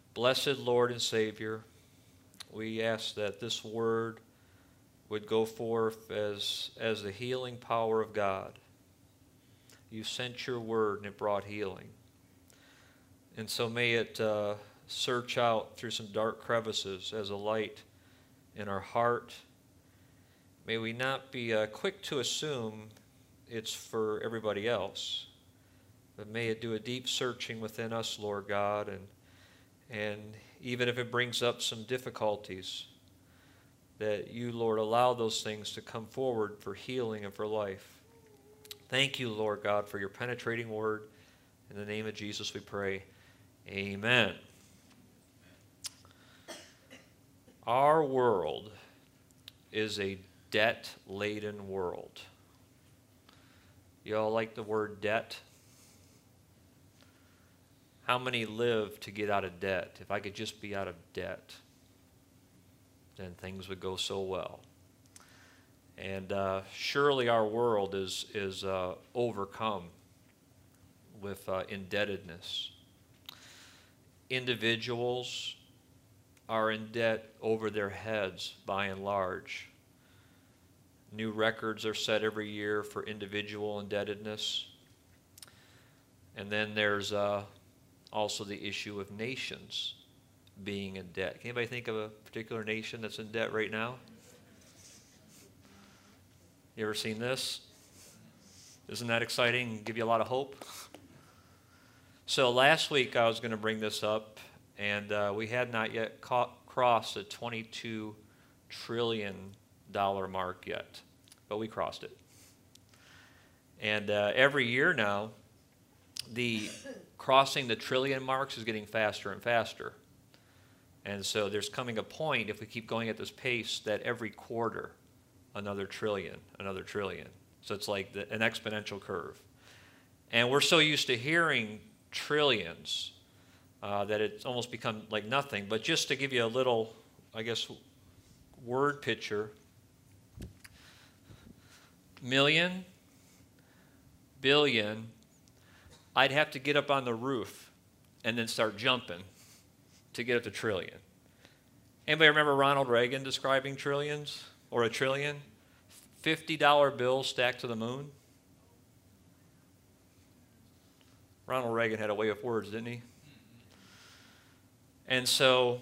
Blessed Lord and Savior, we ask that this word would go forth as the healing power of God. You sent your word and it brought healing. And so may it search out through some dark crevices as a light in our heart. May we not be quick to assume it's for everybody else, but may it do a deep searching within us, Lord God, and even if it brings up some difficulties, that you, Lord, allow those things to come forward for healing and for life. Thank you, Lord God, for your penetrating word. In the name of Jesus we pray. Amen. Our world is a debt-laden world. You all like the word debt? How many live to get out of debt? If I could just be out of debt, then things would go so well. And surely our world is overcome with indebtedness. Individuals are in debt over their heads by and large. New records are set every year for individual indebtedness. And then there's also the issue of nations being in debt. Can anybody think of a particular nation that's in debt right now? You ever seen this? Isn't that exciting? Give you a lot of hope? So last week I was going to bring this up, and we had not yet crossed the $22 trillion mark yet, but we crossed it. And every year now, the crossing the trillion marks is getting faster and faster. And so there's coming a point, if we keep going at this pace, that every quarter, another trillion, another trillion. So it's like an exponential curve. And we're so used to hearing trillions that it's almost become like nothing. But just to give you a little, I guess, word picture, million, billion, I'd have to get up on the roof and then start jumping to get up to trillion. Anybody remember Ronald Reagan describing trillions or a trillion? $50 bills stacked to the moon. Ronald Reagan had a way of words, didn't he? And so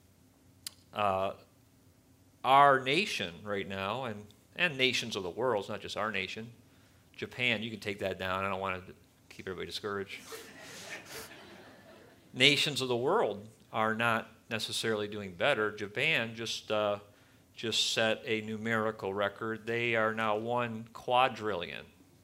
our nation right now, and nations of the world, it's not just our nation. Japan, you can take that down. I don't want to keep everybody discouraged. Nations of the world are not necessarily doing better. Japan just set a numerical record. They are now 1 quadrillion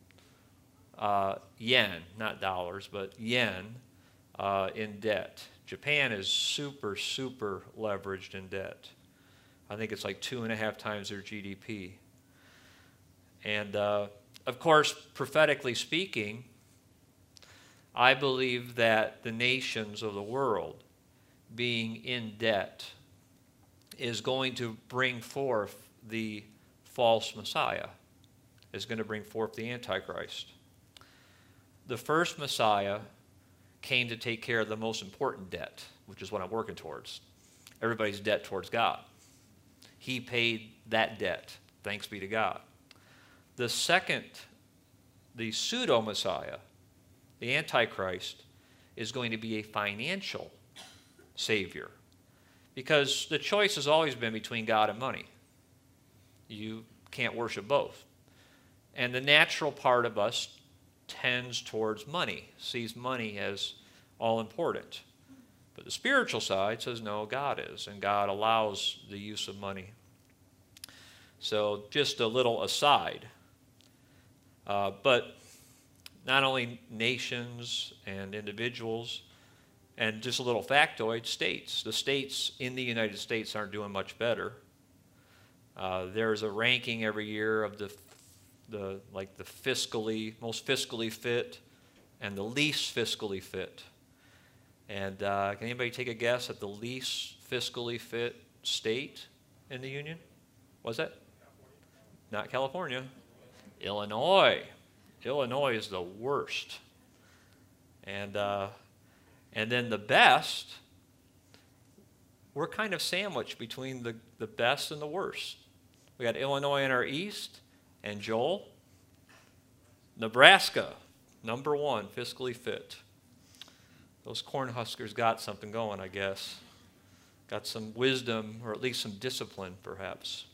yen, not dollars, but yen in debt. Japan is super, super leveraged in debt. I think it's like 2.5 times their GDP. And of course, prophetically speaking, I believe that the nations of the world being in debt is going to bring forth the false Messiah, is going to bring forth the Antichrist. The first Messiah came to take care of the most important debt, which is what I'm working towards. Everybody's debt towards God. He paid that debt, thanks be to God. The second, the pseudo-Messiah, the Antichrist, is going to be a financial savior. Because the choice has always been between God and money. You can't worship both. And the natural part of us tends towards money, sees money as all important. But the spiritual side says, no, God is, and God allows the use of money. So just a little aside. But not only nations and individuals, and just a little factoid, states. The states in the United States aren't doing much better. There's a ranking every year of the most fiscally fit and the least fiscally fit. And can anybody take a guess at the least fiscally fit state in the union? What's that? California. Not California. Illinois. Illinois is the worst. And then the best we're kind of sandwiched between the best and the worst. We got Illinois in our east, and Joel, Nebraska, number 1, fiscally fit. Those Cornhuskers got something going, I guess. Got some wisdom, or at least some discipline, perhaps.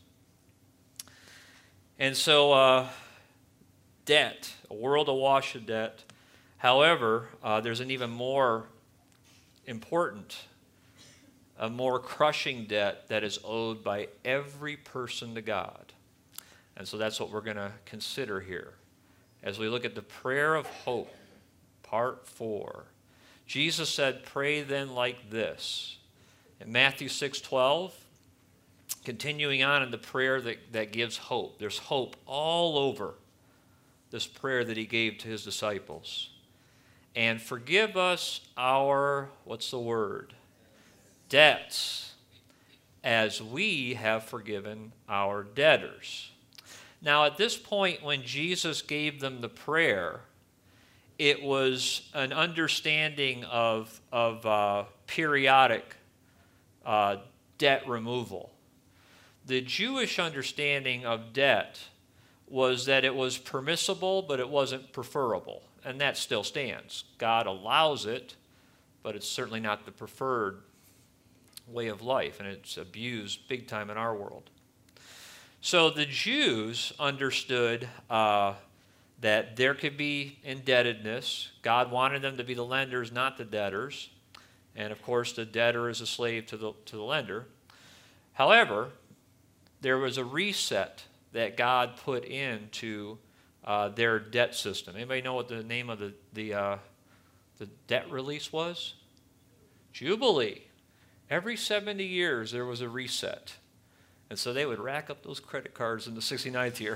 And so, debt, a world awash of debt. However, there's an even more important, a more crushing debt that is owed by every person to God. And so that's what we're going to consider here as we look at the prayer of hope, part 4. Jesus said, pray then like this. In Matthew 6:12, continuing on in the prayer that gives hope. There's hope all over this prayer that he gave to his disciples. And forgive us our, what's the word? Debts, as we have forgiven our debtors. Now, at this point, when Jesus gave them the prayer, it was an understanding of periodic debt removal. The Jewish understanding of debt was that it was permissible, but it wasn't preferable. And that still stands. God allows it, but it's certainly not the preferred way of life, and it's abused big time in our world. So the Jews understood that there could be indebtedness. God wanted them to be the lenders, not the debtors. And of course, the debtor is a slave to the lender. However, there was a reset that God put into their debt system. Anybody know what the name of the debt release was? Jubilee. Every 70 years there was a reset. And so they would rack up those credit cards in the 69th year.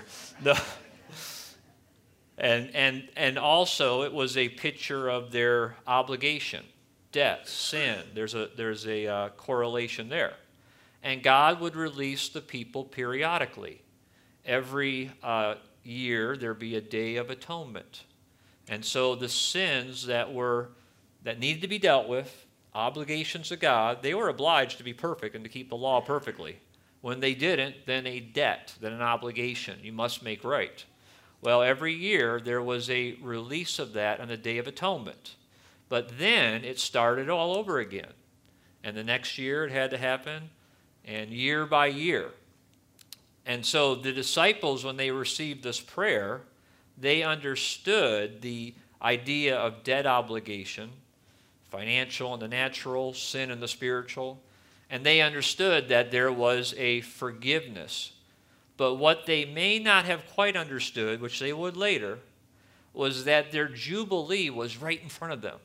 And also it was a picture of their obligation, debt, sin. There's a correlation there. And God would release the people periodically. Every year there'd be a day of atonement. And so the sins that needed to be dealt with, obligations to God, they were obliged to be perfect and to keep the law perfectly. When they didn't, then a debt, then an obligation you must make right. Well, every year there was a release of that on the Day of Atonement. But then it started all over again. And the next year it had to happen, and year by year. And so the disciples, when they received this prayer, they understood the idea of debt obligation, financial and the natural, sin and the spiritual, and they understood that there was a forgiveness. But what they may not have quite understood, which they would later, was that their jubilee was right in front of them.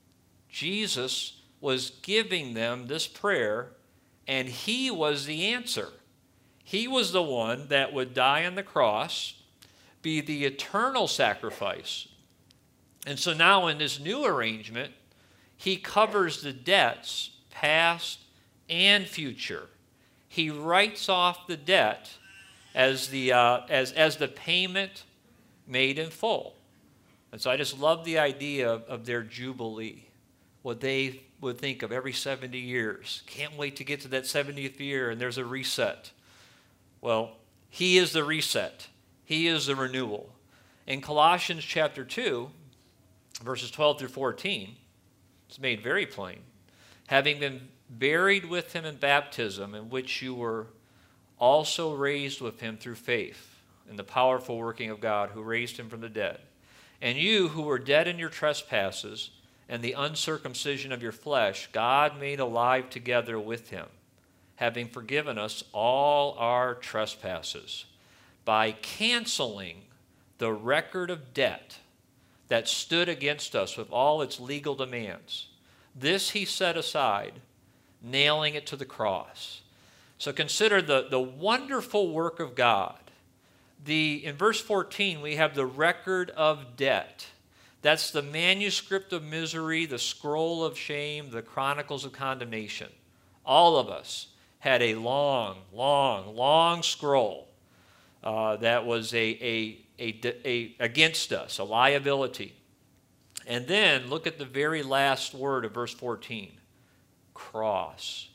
Jesus was giving them this prayer, and he was the answer. He was the one that would die on the cross, be the eternal sacrifice. And so now in this new arrangement, he covers the debts, past and future. He writes off the debt as the payment made in full. And so I just love the idea of their jubilee, what they would think of every 70 years. Can't wait to get to that 70th year and there's a reset. Well, he is the reset. He is the renewal. In Colossians chapter 2, verses 12 through 14, it's made very plain. Having been buried with him in baptism, in which you were also raised with him through faith in the powerful working of God who raised him from the dead. And you who were dead in your trespasses and the uncircumcision of your flesh, God made alive together with him, having forgiven us all our trespasses by canceling the record of debt that stood against us with all its legal demands. This he set aside, nailing it to the cross. So consider the wonderful work of God. In verse 14, we have the record of debt. That's the manuscript of misery, the scroll of shame, the chronicles of condemnation. All of us had a long, long, long scroll that was against us, a liability. And then look at the very last word of verse 14, cross.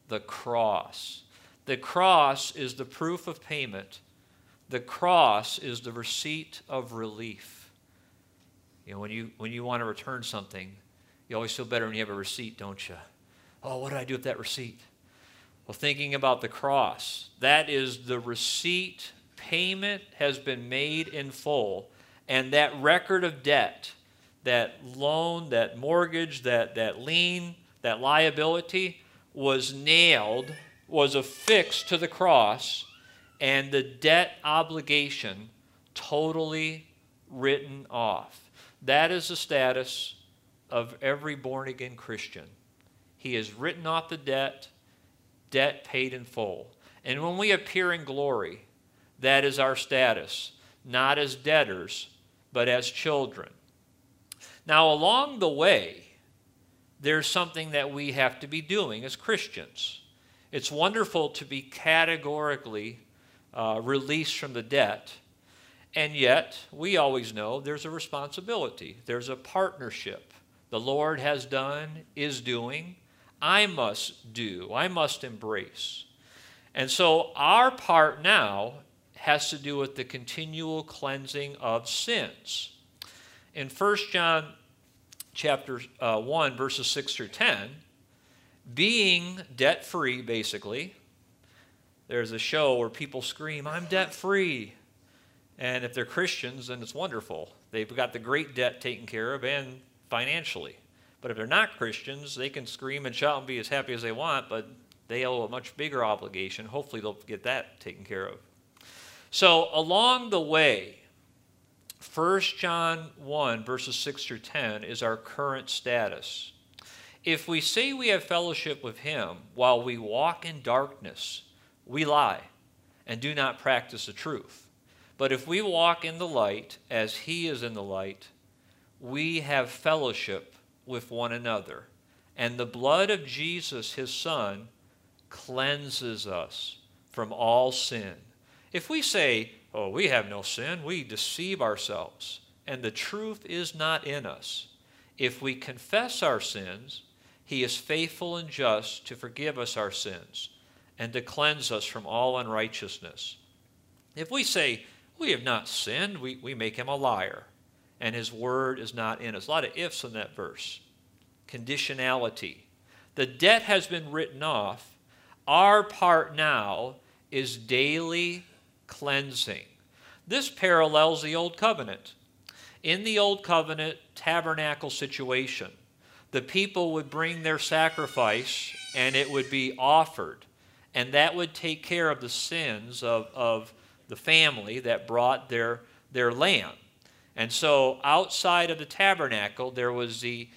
The cross. The cross is the proof of payment. The cross is the receipt of relief. You know, when you want to return something, you always feel better when you have a receipt, don't you? Oh, what did I do with that receipt? Well, thinking about the cross, that is the receipt. Payment has been made in full, and that record of debt, that loan, that mortgage, that lien, that liability was nailed, was affixed to the cross, and the debt obligation totally written off. That is the status of every born-again Christian. He has written off the debt paid in full. And when we appear in glory, that is our status, not as debtors, but as children. Now, along the way, there's something that we have to be doing as Christians. It's wonderful to be categorically released from the debt, and yet we always know there's a responsibility. There's a partnership. The Lord has done, is doing. I must do. I must embrace. And so our part now has to do with the continual cleansing of sins. In 1 John chapter 1, verses 6 through 10, being debt-free, basically, there's a show where people scream, "I'm debt-free." And if they're Christians, then it's wonderful. They've got the great debt taken care of, and financially. But if they're not Christians, they can scream and shout and be as happy as they want, but they owe a much bigger obligation. Hopefully they'll get that taken care of. So along the way, 1 John 1, verses 6 through 10 is our current status. If we say we have fellowship with him while we walk in darkness, we lie and do not practice the truth. But if we walk in the light as he is in the light, we have fellowship with one another. And the blood of Jesus, his Son, cleanses us from all sin. If we say, "Oh, we have no sin," we deceive ourselves, and the truth is not in us. If we confess our sins, he is faithful and just to forgive us our sins and to cleanse us from all unrighteousness. If we say, "We have not sinned," we make him a liar, and his word is not in us. A lot of ifs in that verse. Conditionality. The debt has been written off. Our part now is daily cleansing. This parallels the Old Covenant. In the Old Covenant tabernacle situation, the people would bring their sacrifice and it would be offered. And that would take care of the sins of the family that brought their lamb. And so outside of the tabernacle, there was the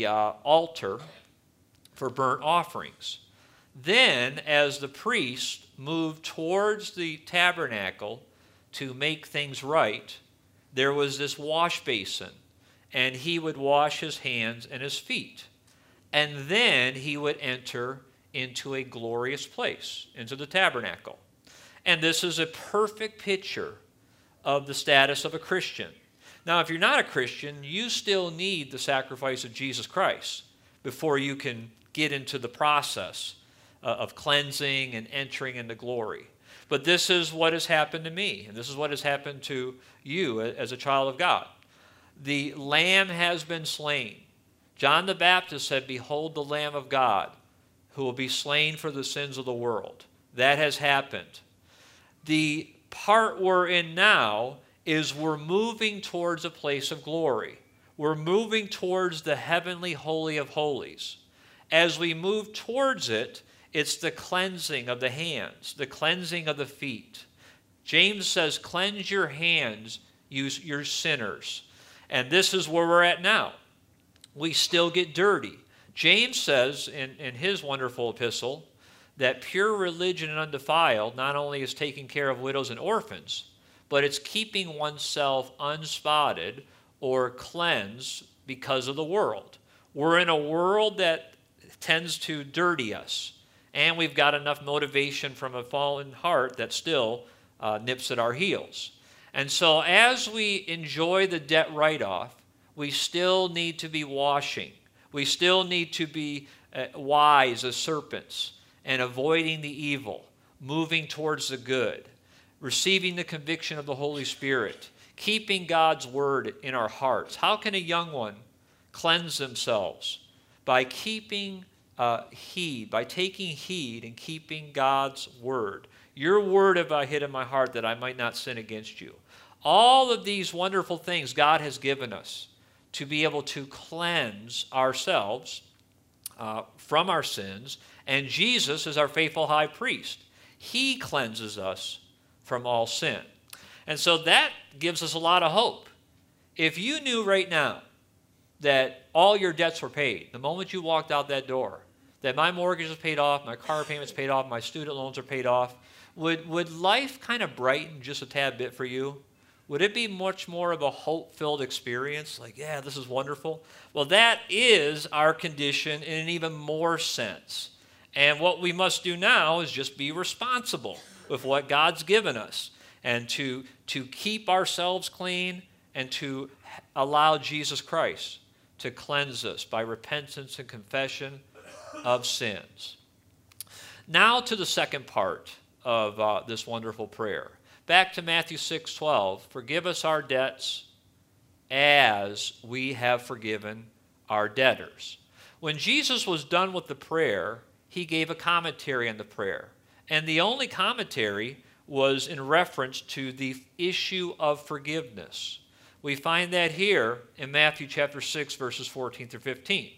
altar for burnt offerings. Then, as the priest moved towards the tabernacle to make things right, there was this wash basin, and he would wash his hands and his feet. And then he would enter into a glorious place, into the tabernacle. And this is a perfect picture of the status of a Christian. Now, if you're not a Christian, you still need the sacrifice of Jesus Christ before you can get into the process of cleansing and entering into glory. But this is what has happened to me, and this is what has happened to you as a child of God. The Lamb has been slain. John the Baptist said, "Behold the Lamb of God, who will be slain for the sins of the world." That has happened. The part we're in now is we're moving towards a place of glory. We're moving towards the heavenly holy of holies. As we move towards it, it's the cleansing of the hands, the cleansing of the feet. James says, "Cleanse your hands, you sinners." And this is where we're at now. We still get dirty. James says in his wonderful epistle that pure religion and undefiled not only is taking care of widows and orphans, but it's keeping oneself unspotted or cleansed because of the world. We're in a world that tends to dirty us, and we've got enough motivation from a fallen heart that still nips at our heels. And so as we enjoy the debt write-off, we still need to be washing. We still need to be wise as serpents and avoiding the evil, moving towards the good, receiving the conviction of the Holy Spirit, keeping God's word in our hearts. How can a young one cleanse themselves? By keeping heed, by taking heed and keeping God's word. Your word have I hid in my heart that I might not sin against you. All of these wonderful things God has given us to be able to cleanse ourselves from our sins, and Jesus is our faithful high priest. He cleanses us from all sin. And so that gives us a lot of hope. If you knew right now that all your debts were paid, the moment you walked out that door, that my mortgage is paid off, my car payment's paid off, my student loans are paid off, would life kind of brighten just a tad bit for you? Would it be much more of a hope-filled experience? Like, yeah, this is wonderful. Well, that is our condition in an even more sense. And what we must do now is just be responsible with what God's given us and to keep ourselves clean and to allow Jesus Christ to cleanse us by repentance and confession of sins. Now to the second part of this wonderful prayer. Back to Matthew 6:12, forgive us our debts as we have forgiven our debtors. When Jesus was done with the prayer, he gave a commentary on the prayer. And the only commentary was in reference to the issue of forgiveness. We find that here in Matthew chapter 6, verses 14 through 15.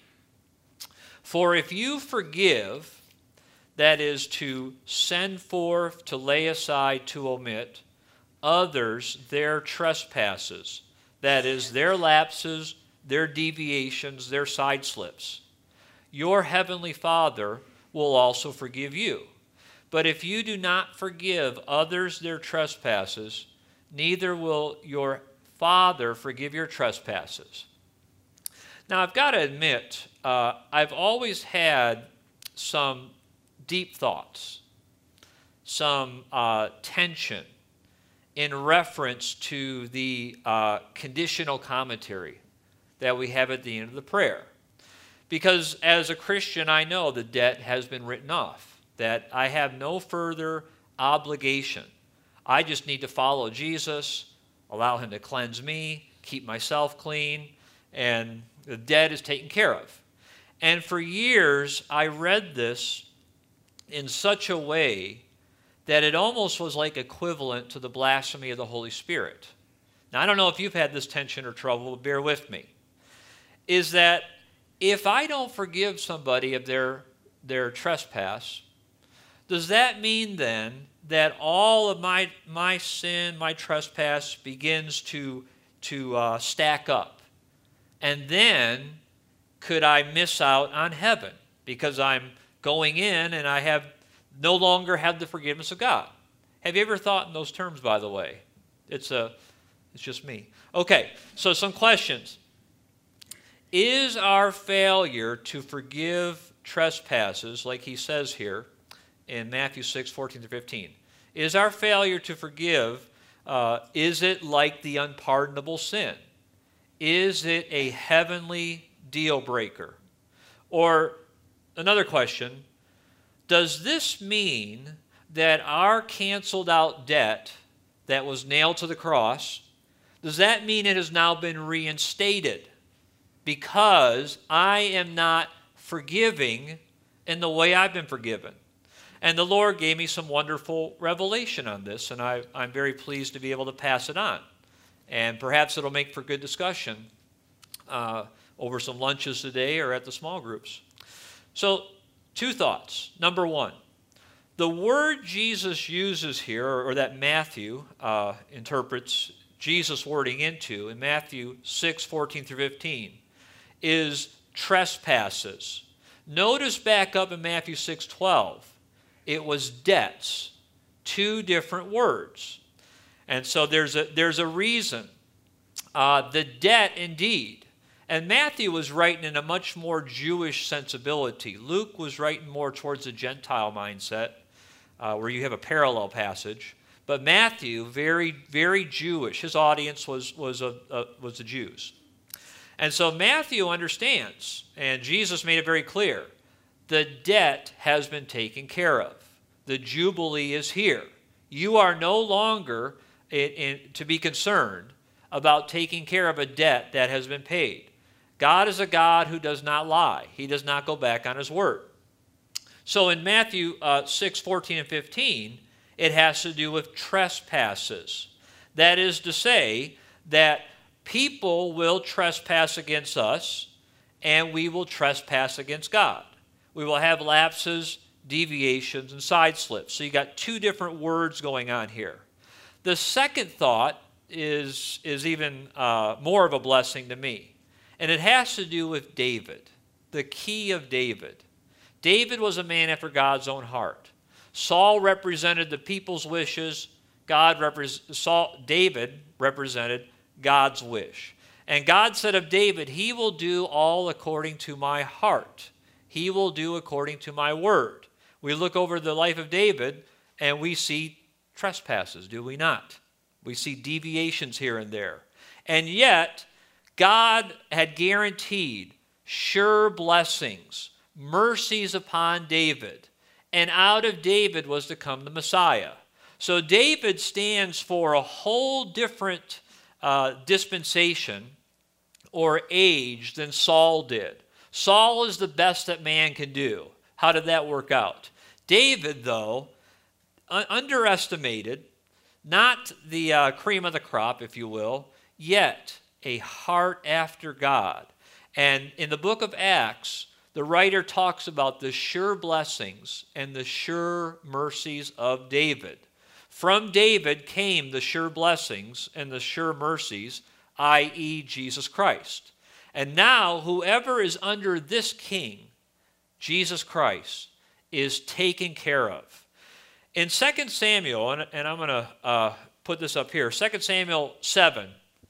For if you forgive, that is to send forth, to lay aside, to omit, others their trespasses, that is, their lapses, their deviations, their side slips, your heavenly Father will also forgive you. But if you do not forgive others their trespasses, neither will your Father forgive your trespasses. Now, I've got to admit, I've always had some deep thoughts, some tension in reference to the conditional commentary that we have at the end of the prayer. Because as a Christian, I know the debt has been written off, that I have no further obligation. I just need to follow Jesus, allow him to cleanse me, keep myself clean, and the debt is taken care of. And for years, I read this in such a way that it almost was like equivalent to the blasphemy of the Holy Spirit. Now, I don't know if you've had this tension or trouble, but bear with me. Is that if I don't forgive somebody of their trespass, does that mean then that all of my sin, my trespass begins to stack up? And then could I miss out on heaven because I'm going in and I no longer have the forgiveness of God? Have you ever thought in those terms, by the way? It's just me. Okay, so some questions. Is our failure to forgive trespasses, like he says here in Matthew 6, 14 to 15, is our failure to forgive, is it like the unpardonable sin? Is it a heavenly deal breaker? Or another question, does this mean that our canceled out debt that was nailed to the cross, does that mean it has now been reinstated because I am not forgiving in the way I've been forgiven? And the Lord gave me some wonderful revelation on this, and I'm very pleased to be able to pass it on. And perhaps it'll make for good discussion over some lunches today or at the small groups. So, two thoughts. Number one, the word Jesus uses here, or that Matthew interprets Jesus' wording into, in Matthew 6, 14 through 15, is trespasses. Notice back up in Matthew 6, 12, it was debts, two different words. And so there's a reason. The debt, indeed. And Matthew was writing in a much more Jewish sensibility. Luke was writing more towards the Gentile mindset, where you have a parallel passage. But Matthew, very, very Jewish. His audience was the Jews. And so Matthew understands, and Jesus made it very clear, The debt has been taken care of. The Jubilee is here. You are no longer to be concerned about taking care of a debt that has been paid. God is a God who does not lie. He does not go back on his word. So in Matthew 6, 14 and 15, it has to do with trespasses. That is to say that people will trespass against us, and we will trespass against God. We will have lapses, deviations, and side slips. So you got two different words going on here. The second thought is even more of a blessing to me, and it has to do with David, the key of David. David was a man after God's own heart. Saul represented the people's wishes. David represented God's wish. And God said of David, he will do all according to my heart. He will do according to my word. We look over the life of David and we see trespasses, do we not? We see deviations here and there. And yet, God had guaranteed sure blessings, mercies upon David. And out of David was to come the Messiah. So David stands for a whole different dispensation or age than Saul did. Saul is the best that man can do. How did that work out? David, though, underestimated, not the cream of the crop, if you will, yet a heart after God. And in the book of Acts, the writer talks about the sure blessings and the sure mercies of David. From David came the sure blessings and the sure mercies, i.e. Jesus Christ. And now whoever is under this king, Jesus Christ, is taken care of. In 2 Samuel, and I'm going to put this up here, 2 Samuel 7,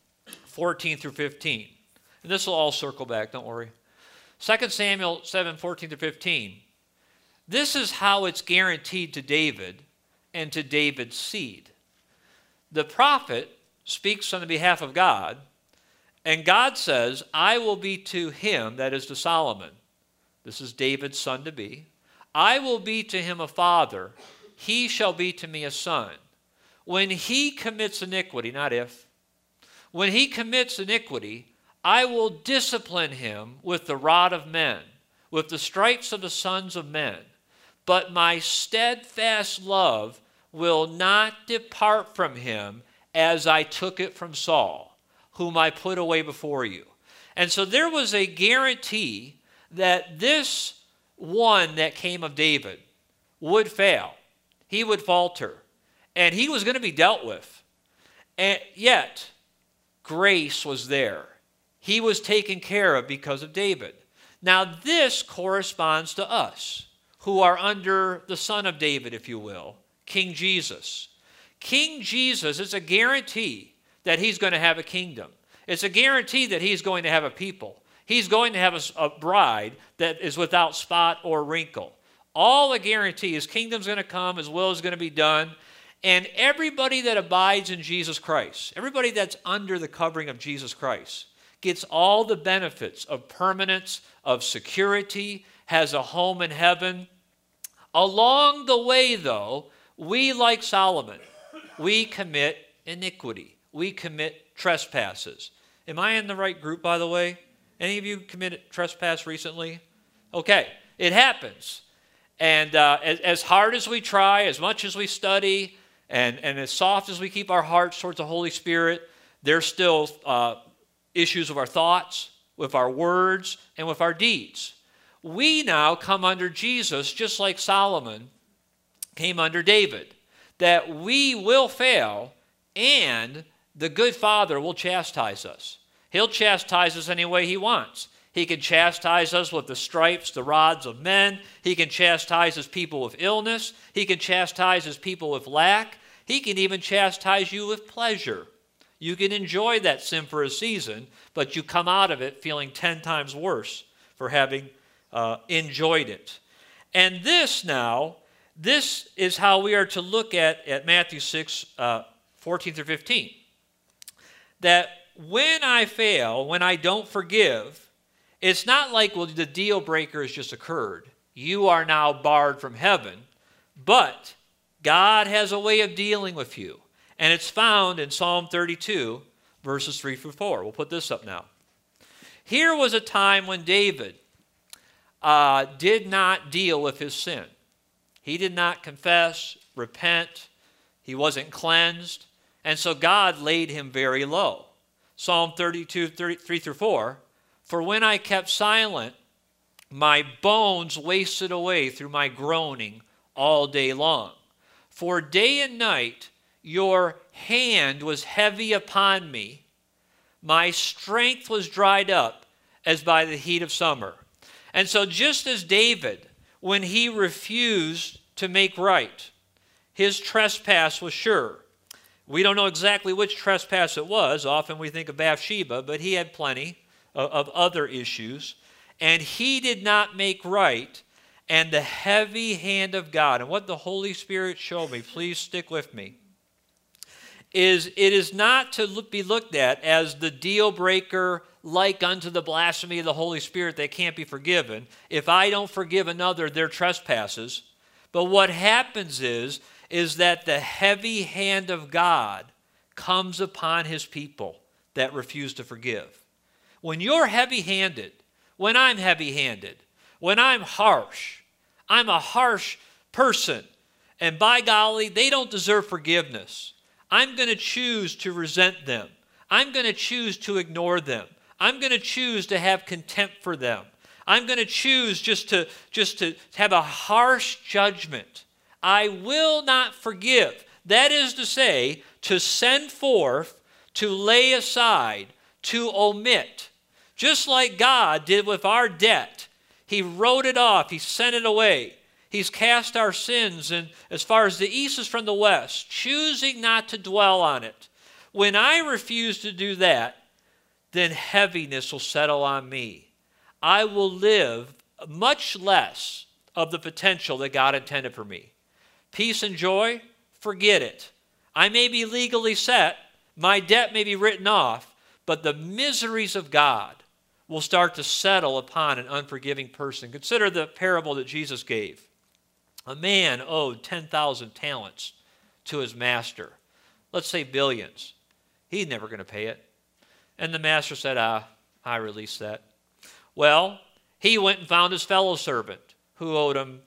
14 through 15. And this will all circle back, don't worry. 2 Samuel 7, 14 through 15. This is how it's guaranteed to David and to David's seed. The prophet speaks on the behalf of God, and God says, I will be to him, that is to Solomon. This is David's son-to-be. I will be to him a father. He shall be to me a son. When he commits iniquity, not if, when he commits iniquity, I will discipline him with the rod of men, with the stripes of the sons of men. But my steadfast love will not depart from him as I took it from Saul, whom I put away before you. And so there was a guarantee that this one that came of David would fail. He would falter. And he was going to be dealt with. And yet, grace was there. He was taken care of because of David. Now, this corresponds to us, who are under the son of David, if you will, King Jesus. King Jesus is a guarantee that he's going to have a kingdom. It's a guarantee that he's going to have a people. He's going to have a bride that is without spot or wrinkle. All a guarantee. His kingdom's going to come, his will is going to be done. And everybody that abides in Jesus Christ, everybody that's under the covering of Jesus Christ, gets all the benefits of permanence, of security, has a home in heaven. Along the way, though, we, like Solomon, we commit iniquity. We commit trespasses. Am I in the right group, by the way? Any of you committed trespass recently? Okay, it happens. And as hard as we try, as much as we study, and as soft as we keep our hearts towards the Holy Spirit, there's still issues with our thoughts, with our words, and with our deeds. We now come under Jesus just like Solomon came under David, that we will fail and the good Father will chastise us. He'll chastise us any way he wants. He can chastise us with the stripes, the rods of men. He can chastise his people with illness. He can chastise his people with lack. He can even chastise you with pleasure. You can enjoy that sin for a season, but you come out of it feeling 10 times worse for having enjoyed it. And this is how we are to look at Matthew 6, 14 through 15. That when I fail, when I don't forgive, it's not like, well, the deal breaker has just occurred. you are now barred from heaven, but God has a way of dealing with you. And it's found in Psalm 32, verses 3 through 4. We'll put this up now. Here was a time when David did not deal with his sin. He did not confess, repent. He wasn't cleansed. And so God laid him very low. Psalm 32, 3 through 4. For when I kept silent, my bones wasted away through my groaning all day long. For day and night your hand was heavy upon me. My strength was dried up as by the heat of summer. And so just as David, when he refused to make right, his trespass was sure. We don't know exactly which trespass it was. Often we think of Bathsheba, but he had plenty of other issues. And he did not make right. And the heavy hand of God, and what the Holy Spirit showed me, please stick with me, is it is not to be looked at as the deal breaker like unto the blasphemy of the Holy Spirit that can't be forgiven. If I don't forgive another their trespasses. But what happens is that the heavy hand of God comes upon his people that refuse to forgive. When you're heavy-handed, when I'm heavy-handed, when I'm harsh, I'm a harsh person, and by golly, they don't deserve forgiveness. I'm going to choose to resent them. I'm going to choose to ignore them. I'm going to choose to have contempt for them. I'm going to choose just to have a harsh judgment. I will not forgive. That is to say, to send forth, to lay aside, to omit. Just like God did with our debt. He wrote it off. He sent it away. He's cast our sins and as far as the east is from the west, choosing not to dwell on it. When I refuse to do that, then heaviness will settle on me. I will live much less of the potential that God intended for me. Peace and joy, forget it. I may be legally set, my debt may be written off, but the miseries of God will start to settle upon an unforgiving person. Consider the parable that Jesus gave. A man owed 10,000 talents to his master. Let's say billions. He's never going to pay it. And the master said, I release that. Well, he went and found his fellow servant who owed him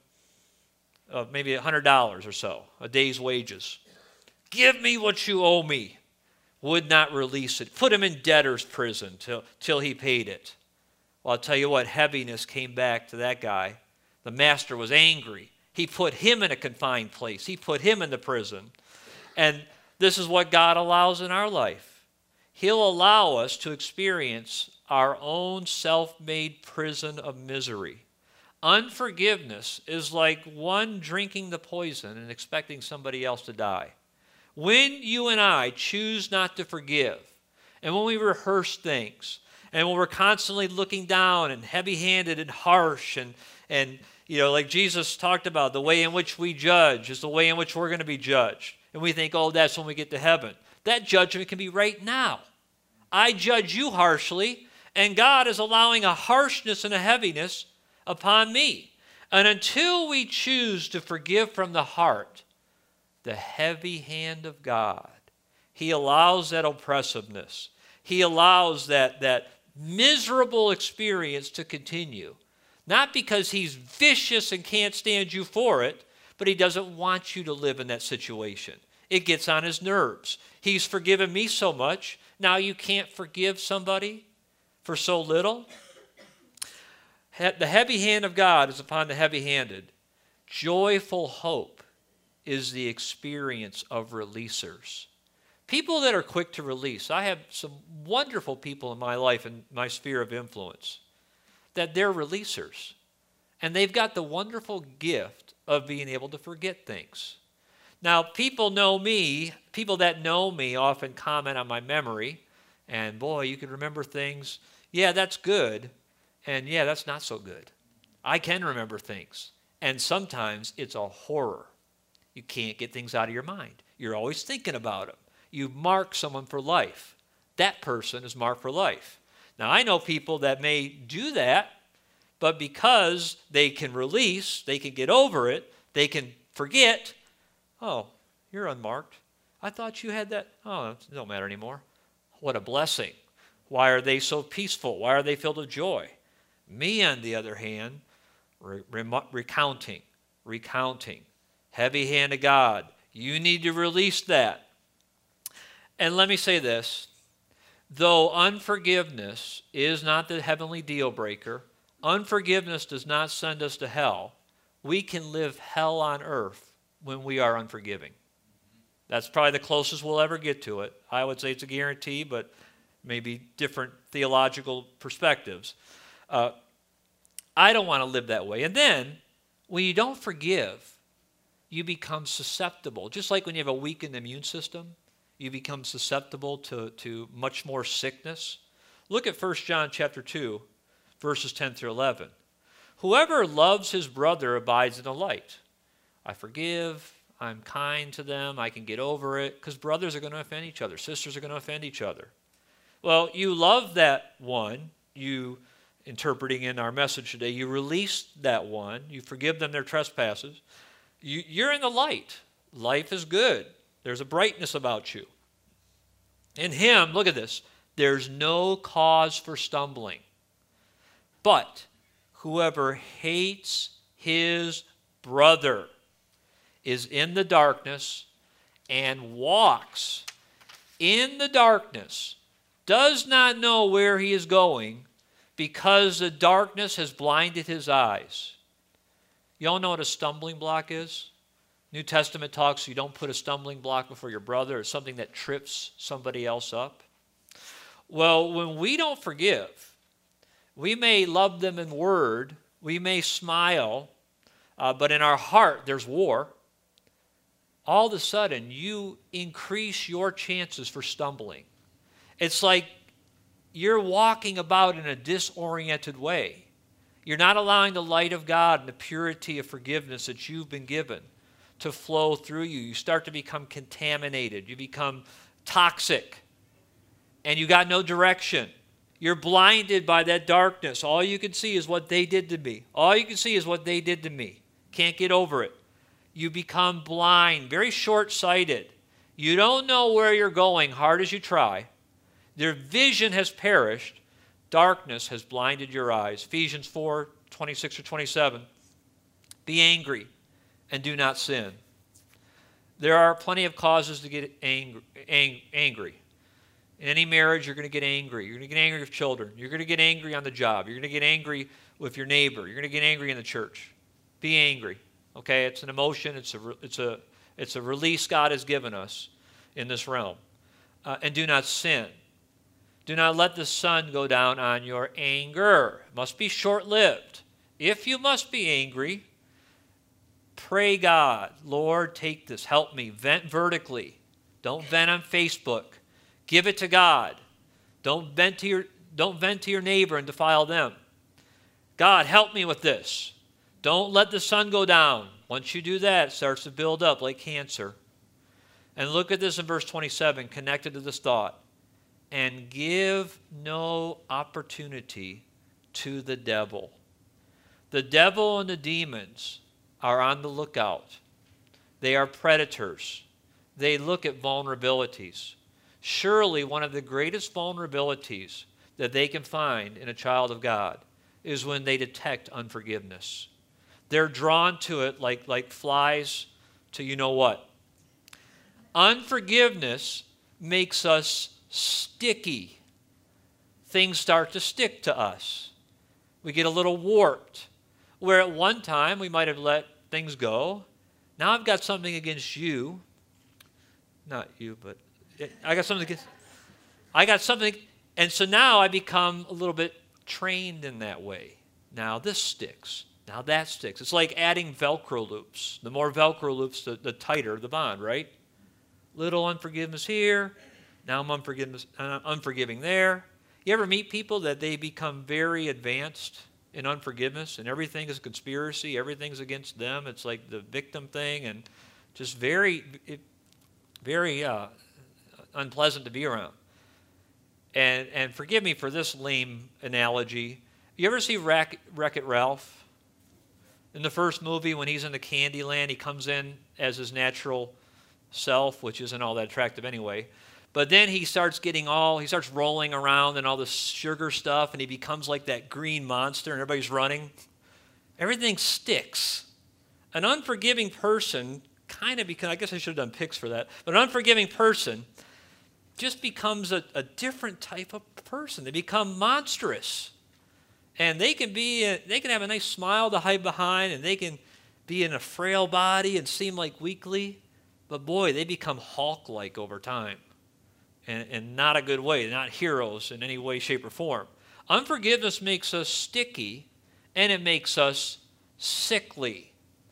maybe $100 or so, a day's wages. Give me what you owe me. Would not release it. Put him in debtor's prison till he paid it. Well, I'll tell you what, heaviness came back to that guy. The master was angry. He put him in a confined place. He put him in the prison. And this is what God allows in our life. He'll allow us to experience our own self-made prison of misery. Unforgiveness is like one drinking the poison and expecting somebody else to die. When you and I choose not to forgive, and when we rehearse things, and when we're constantly looking down and heavy-handed and harsh and you know, like Jesus talked about, the way in which we judge is the way in which we're going to be judged. And we think, oh, that's when we get to heaven. That judgment can be right now. I judge you harshly, and God is allowing a harshness and a heaviness upon me. And until we choose to forgive from the heart, the heavy hand of God, He allows that oppressiveness. He allows that miserable experience to continue. Not because He's vicious and can't stand you for it, but He doesn't want you to live in that situation. It gets on His nerves. He's forgiven me so much. Now you can't forgive somebody for so little? The heavy hand of God is upon the heavy-handed. Joyful hope is the experience of releasers. People that are quick to release. I have some wonderful people in my life and my sphere of influence that they're releasers. And they've got the wonderful gift of being able to forget things. Now, people that know me often comment on my memory. And boy, you can remember things. Yeah, that's good. And yeah, that's not so good. I can remember things. And sometimes it's a horror. You can't get things out of your mind. You're always thinking about them. You mark someone for life. That person is marked for life. Now, I know people that may do that, but because they can release, they can get over it, they can forget, oh, you're unmarked. I thought you had that. Oh, it don't matter anymore. What a blessing. Why are they so peaceful? Why are they filled with joy? Me, on the other hand, recounting, heavy hand of God. You need to release that. And let me say this. Though unforgiveness is not the heavenly deal breaker, unforgiveness does not send us to hell. We can live hell on earth when we are unforgiving. That's probably the closest we'll ever get to it. I would say it's a guarantee, but maybe different theological perspectives. I don't want to live that way. And then, when you don't forgive, you become susceptible. Just like when you have a weakened immune system, you become susceptible to much more sickness. Look at 1 John chapter 2, verses 10 through 11. Whoever loves his brother abides in the light. I forgive, I'm kind to them, I can get over it, because brothers are going to offend each other, sisters are going to offend each other. Well, you love that one, you, interpreting in our message today, you release that one, you forgive them their trespasses, you're in the light. Life is good. There's a brightness about you. In him, look at this, there's no cause for stumbling. But whoever hates his brother is in the darkness and walks in the darkness, does not know where he is going because the darkness has blinded his eyes. You all know what a stumbling block is? New Testament talks, you don't put a stumbling block before your brother. It's something that trips somebody else up. Well, when we don't forgive, we may love them in word, we may smile, but in our heart there's war. All of a sudden, you increase your chances for stumbling. It's like you're walking about in a disoriented way. You're not allowing the light of God and the purity of forgiveness that you've been given to flow through you. You start to become contaminated. You become toxic. And you got no direction. You're blinded by that darkness. All you can see is what they did to me. All you can see is what they did to me. Can't get over it. You become blind, very short-sighted. You don't know where you're going, hard as you try. Their vision has perished. Darkness has blinded your eyes. Ephesians 4, 26 or 27. Be angry and do not sin. There are plenty of causes to get angry. In any marriage, you're going to get angry. You're going to get angry with children. You're going to get angry on the job. You're going to get angry with your neighbor. You're going to get angry in the church. Be angry. Okay, it's an emotion. It's a release God has given us in this realm. And do not sin. Do not let the sun go down on your anger. It must be short-lived. If you must be angry, pray God, Lord, take this. Help me. Vent vertically. Don't vent on Facebook. Give it to God. Don't vent to your neighbor and defile them. God, help me with this. Don't let the sun go down. Once you do that, it starts to build up like cancer. And look at this in verse 27, connected to this thought. And give no opportunity to the devil. The devil and the demons are on the lookout. They are predators. They look at vulnerabilities. Surely one of the greatest vulnerabilities that they can find in a child of God is when they detect unforgiveness. They're drawn to it like flies to you know what. Unforgiveness makes us sticky. Things start to stick to us. We get a little warped. Where at one time we might have let things go. Now I've got something against you. Not you, but I got something against. And so now I become a little bit trained in that way. Now this sticks. Now that sticks. It's like adding Velcro loops. The more Velcro loops, the tighter the bond, right? Little unforgiveness here. Now I'm unforgiving there. You ever meet people that they become very advanced in unforgiveness and everything is a conspiracy, everything's against them. It's like the victim thing and just very unpleasant to be around. And forgive me for this lame analogy. You ever see Wreck-It Ralph? In the first movie, when he's in the Candyland, he comes in as his natural self, which isn't all that attractive anyway. But then he starts rolling around and all this sugar stuff, and he becomes like that green monster, and everybody's running. Everything sticks. An unforgiving person I guess I should have done pics for that, but an unforgiving person just becomes a different type of person. They become monstrous. And they can have a nice smile to hide behind, and they can be in a frail body and seem like weakly, but boy, they become Hulk-like over time. And not a good way, not heroes in any way, shape, or form. Unforgiveness makes us sticky, and it makes us sickly.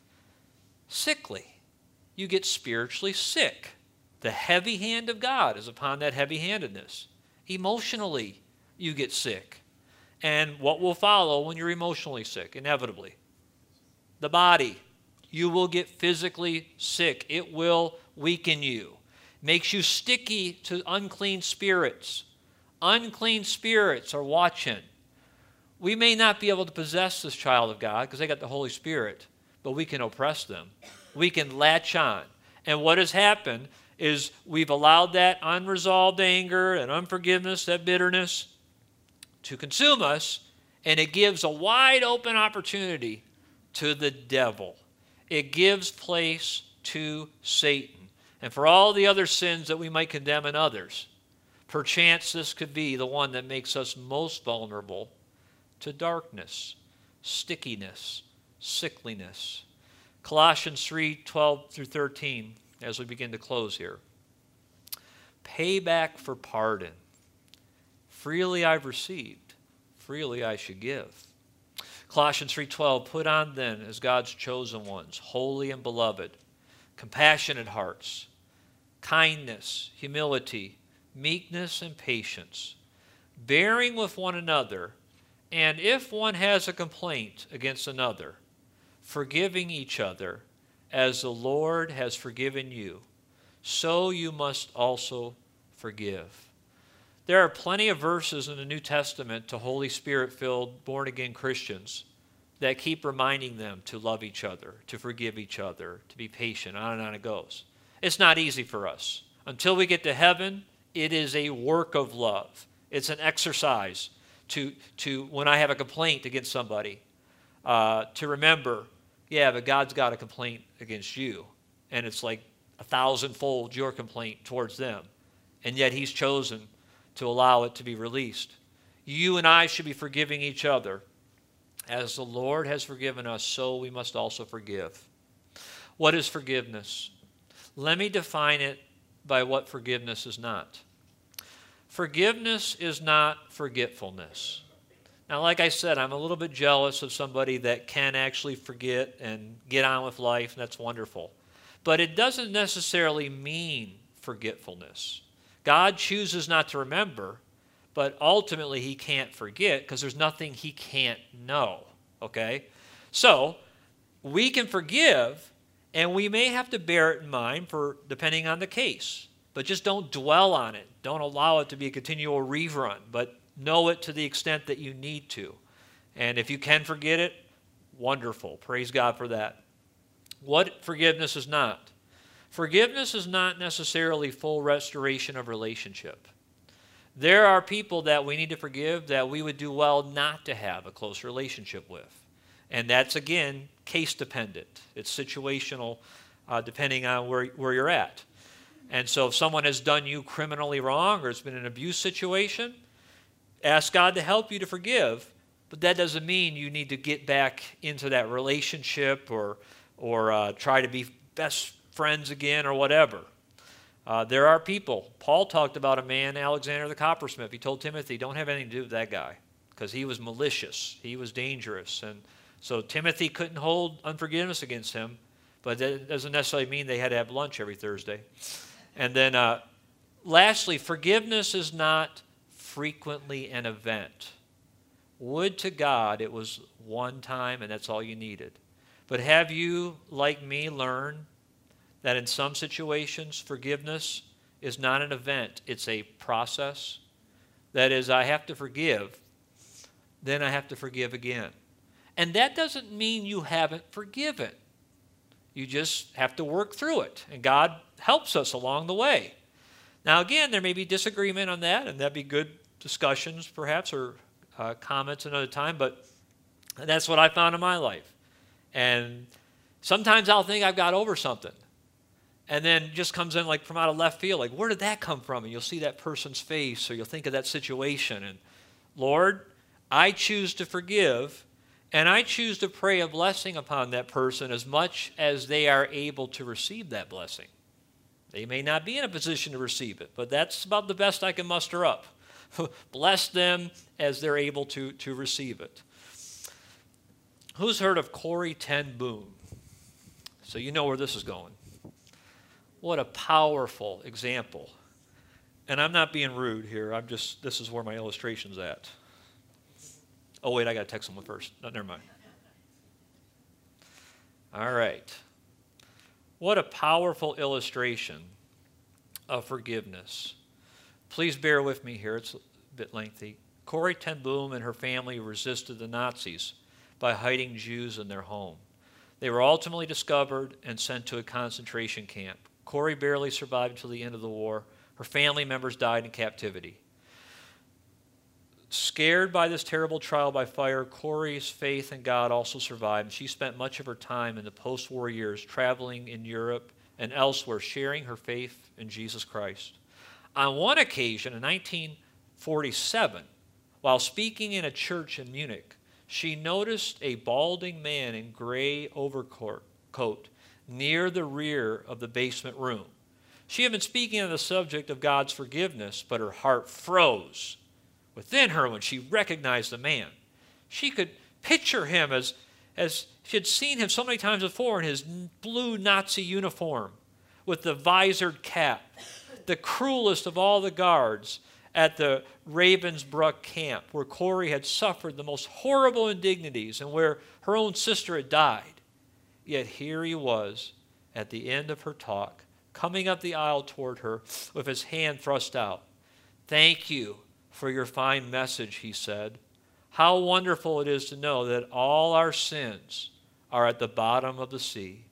Sickly. You get spiritually sick. The heavy hand of God is upon that heavy-handedness. Emotionally, you get sick. And what will follow when you're emotionally sick, inevitably? The body. You will get physically sick. It will weaken you. Makes you sticky to unclean spirits. Unclean spirits are watching. We may not be able to possess this child of God because they got the Holy Spirit, but we can oppress them. We can latch on. And what has happened is we've allowed that unresolved anger and unforgiveness, that bitterness, to consume us, and it gives a wide open opportunity to the devil. It gives place to Satan. And for all the other sins that we might condemn in others, perchance this could be the one that makes us most vulnerable to darkness, stickiness, sickliness. Colossians 3:12 through 13, as we begin to close here. Pay back for pardon. Freely I've received, freely I should give. Colossians 3:12, put on then as God's chosen ones, holy and beloved, compassionate hearts, kindness, humility, meekness, and patience, bearing with one another, and if one has a complaint against another, forgiving each other, as the Lord has forgiven you, so you must also forgive. There are plenty of verses in the New Testament to Holy Spirit-filled, born-again Christians that keep reminding them to love each other, to forgive each other, to be patient, on and on it goes. It's not easy for us. Until we get to heaven, it is a work of love. It's an exercise to when I have a complaint against somebody, to remember, yeah, but God's got a complaint against you, and it's like 1,000-fold your complaint towards them, and yet He's chosen to allow it to be released. You and I should be forgiving each other. As the Lord has forgiven us, so we must also forgive. What is forgiveness? Let me define it by what forgiveness is not. Forgiveness is not forgetfulness. Now, like I said, I'm a little bit jealous of somebody that can actually forget and get on with life, and that's wonderful. But it doesn't necessarily mean forgetfulness. God chooses not to remember, but ultimately He can't forget because there's nothing He can't know, okay? So, we can forgive, and we may have to bear it in mind for depending on the case. But just don't dwell on it. Don't allow it to be a continual rerun, but know it to the extent that you need to. And if you can forget it, wonderful. Praise God for that. What forgiveness is not? Forgiveness is not necessarily full restoration of relationship. There are people that we need to forgive that we would do well not to have a close relationship with. And that's, again, case dependent. It's situational depending on where you're at. And so if someone has done you criminally wrong or it's been an abuse situation, ask God to help you to forgive. But that doesn't mean you need to get back into that relationship or try to be best friends again or whatever. There are people. Paul talked about a man, Alexander the coppersmith. He told Timothy, don't have anything to do with that guy because he was malicious. He was dangerous. And so Timothy couldn't hold unforgiveness against him, but that doesn't necessarily mean they had to have lunch every Thursday. And then lastly, forgiveness is not frequently an event. Would to God it was one time and that's all you needed. But have you, like me, learned that in some situations, forgiveness is not an event, it's a process? That is, I have to forgive, then I have to forgive again. And that doesn't mean you haven't forgiven. You just have to work through it, and God helps us along the way. Now, again, there may be disagreement on that, and that'd be good discussions, perhaps, or comments another time, but that's what I found in my life. And sometimes I'll think I've got over something, and then just comes in like from out of left field, like, where did that come from? And you'll see that person's face, or you'll think of that situation, and Lord, I choose to forgive, and I choose to pray a blessing upon that person as much as they are able to receive that blessing. They may not be in a position to receive it, but that's about the best I can muster up. Bless them as they're able to receive it. Who's heard of Corrie ten Boom? So you know where this is going. What a powerful example. And I'm not being rude here. This is where my illustration's at. Oh, wait, I got to text someone first. No, never mind. All right. What a powerful illustration of forgiveness. Please bear with me here. It's a bit lengthy. Corrie ten Boom and her family resisted the Nazis by hiding Jews in their home. They were ultimately discovered and sent to a concentration camp. Corrie barely survived until the end of the war. Her family members died in captivity. Scared by this terrible trial by fire, Corrie's faith in God also survived. She spent much of her time in the post-war years traveling in Europe and elsewhere, sharing her faith in Jesus Christ. On one occasion, in 1947, while speaking in a church in Munich, she noticed a balding man in gray overcoat near the rear of the basement room. She had been speaking on the subject of God's forgiveness, but her heart froze within her when she recognized the man. She could picture him as she had seen him so many times before in his blue Nazi uniform with the visored cap, the cruelest of all the guards at the Ravensbrück camp, where Corrie had suffered the most horrible indignities and where her own sister had died. Yet here he was at the end of her talk, coming up the aisle toward her with his hand thrust out. "Thank you for your fine message," he said. "How wonderful it is to know that all our sins are at the bottom of the sea."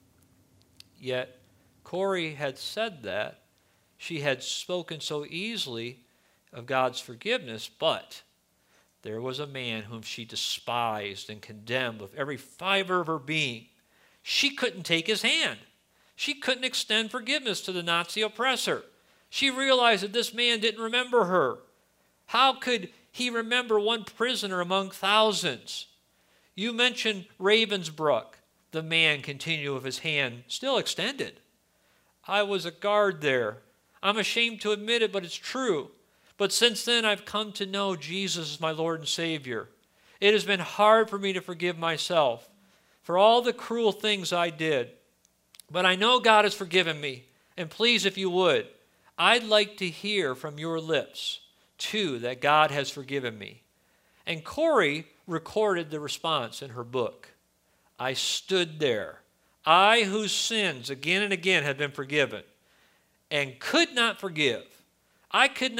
Yet Corrie had said that. She had spoken so easily of God's forgiveness, but there was a man whom she despised and condemned with every fiber of her being. She couldn't take his hand. She couldn't extend forgiveness to the Nazi oppressor. She realized that this man didn't remember her. How could he remember one prisoner among thousands? "You mentioned Ravensbrück," the man continued with his hand still extended. "I was a guard there. I'm ashamed to admit it, but it's true. But since then, I've come to know Jesus as my Lord and Savior. It has been hard for me to forgive myself for all the cruel things I did. But I know God has forgiven me. And please, if you would, I'd like to hear from your lips, too, that God has forgiven me." And Corrie recorded the response in her book. "I stood there, I whose sins again and again had been forgiven, and could not forgive. I could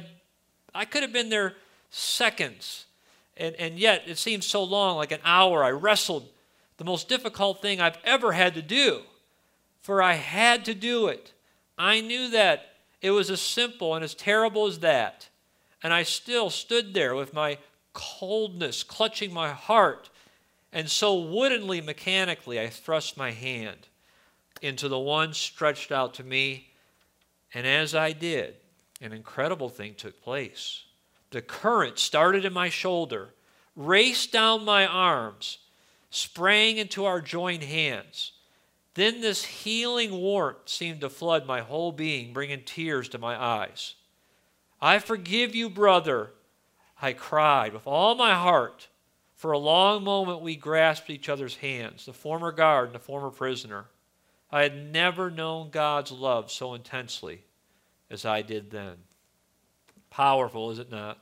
have been there seconds, and yet it seemed so long, like an hour. I wrestled the most difficult thing I've ever had to do, for I had to do it. I knew that it was as simple and as terrible as that, and I still stood there with my coldness clutching my heart, and so woodenly, mechanically, I thrust my hand into the one stretched out to me, and as I did, an incredible thing took place. The current started in my shoulder, raced down my arms, sprang into our joined hands. Then this healing warmth seemed to flood my whole being, bringing tears to my eyes. "I forgive you, brother," I cried with all my heart. For a long moment we grasped each other's hands, the former guard and the former prisoner. I had never known God's love so intensely as I did then. Powerful, is it not?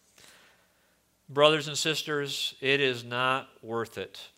Brothers and sisters, it is not worth it.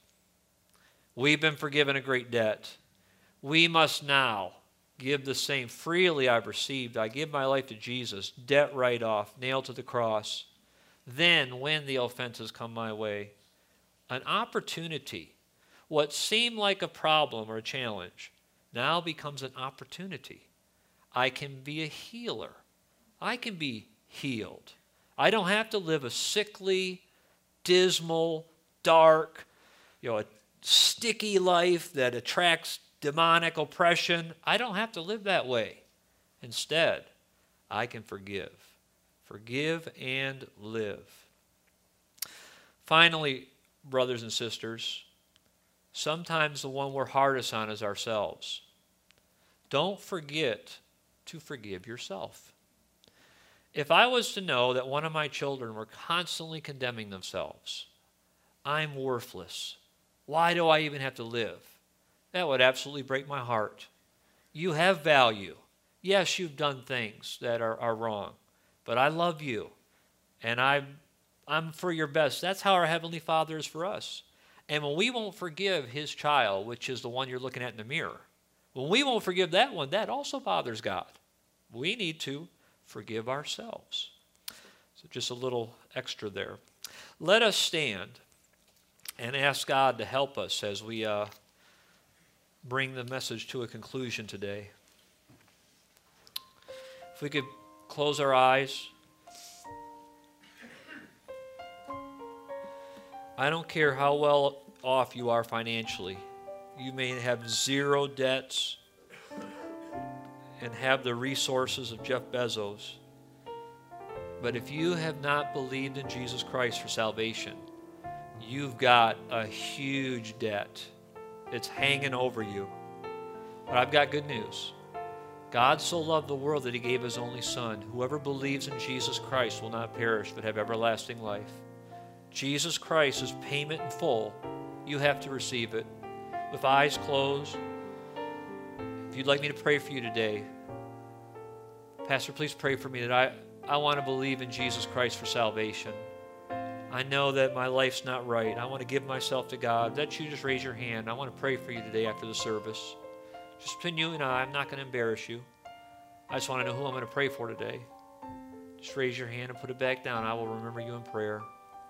We've been forgiven a great debt. We must now give the same. Freely I've received. I give my life to Jesus, debt right off, nailed to the cross. Then, when the offenses come my way, an opportunity, what seemed like a problem or a challenge, now becomes an opportunity. I can be a healer. I can be healed. I don't have to live a sickly, dismal, dark, a sticky life that attracts demonic oppression. I don't have to live that way. Instead, I can forgive. Forgive and live. Finally, brothers and sisters, sometimes the one we're hardest on is ourselves. Don't forget to forgive yourself. If I was to know that one of my children were constantly condemning themselves, I'm worthless. Why do I even have to live? That would absolutely break my heart. You have value. Yes, you've done things that are wrong, but I love you, and I'm for your best. That's how our Heavenly Father is for us. And when we won't forgive His child, which is the one you're looking at in the mirror, when we won't forgive that one, that also bothers God. We need to forgive ourselves. So just a little extra there. Let us stand and ask God to help us as we bring the message to a conclusion today. If we could close our eyes. I don't care how well off you are financially. You may have zero debts and have the resources of Jeff Bezos. But if you have not believed in Jesus Christ for salvation, you've got a huge debt. It's hanging over you. But I've got good news. God so loved the world that He gave His only Son. Whoever believes in Jesus Christ will not perish but have everlasting life. Jesus Christ is payment in full. You have to receive it. With eyes closed, if you'd like me to pray for you today, Pastor, please pray for me that I want to believe in Jesus Christ for salvation. I know that my life's not right. I want to give myself to God. That you just raise your hand. I want to pray for you today after the service. Just between you and I'm not going to embarrass you. I just want to know who I'm going to pray for today. Just raise your hand and put it back down. I will remember you in prayer.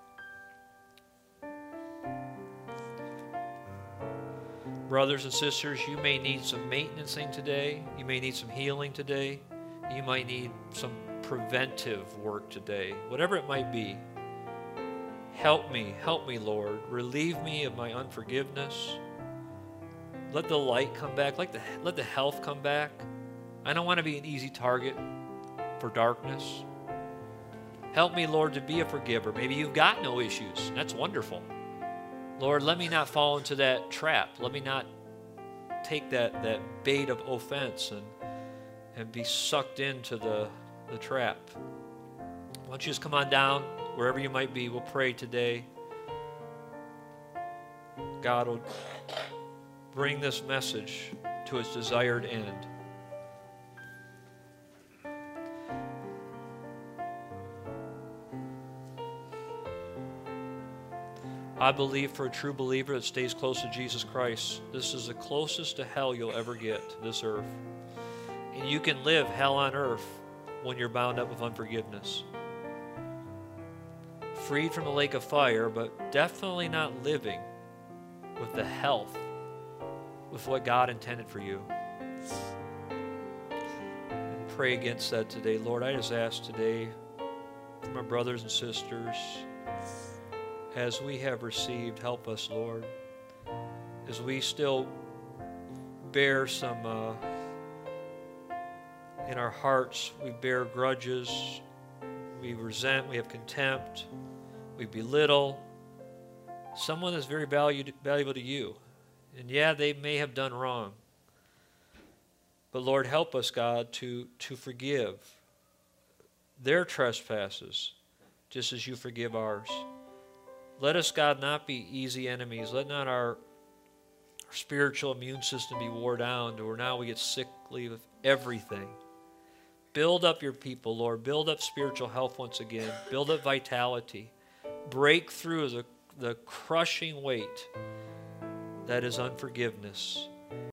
Brothers and sisters, you may need some maintenancing today. You may need some healing today. You might need some preventive work today. Whatever it might be. Help me, Lord. Relieve me of my unforgiveness. Let the light come back. Let the health come back. I don't want to be an easy target for darkness. Help me, Lord, to be a forgiver. Maybe you've got no issues. That's wonderful. Lord, let me not fall into that trap. Let me not take that bait of offense and be sucked into the trap. Why don't you just come on down, wherever you might be. We'll pray today. God will bring this message to its desired end. I believe for a true believer that stays close to Jesus Christ, this is the closest to hell you'll ever get to this earth. And you can live hell on earth when you're bound up with unforgiveness. Freed from the lake of fire, but definitely not living with the health, with what God intended for you. And pray against that today. Lord, I just ask today for my brothers and sisters, as we have received, help us, Lord. As we still bear some, in our hearts, we bear grudges, we resent, we have contempt, we belittle someone that's very valuable to you. And yeah, they may have done wrong. But Lord, help us, God, to forgive their trespasses, just as you forgive ours. Let us, God, not be easy enemies. Let not our spiritual immune system be wore down to where now we get sickly with everything. Build up your people, Lord. Build up spiritual health once again. Build up vitality. Break through the crushing weight that is unforgiveness.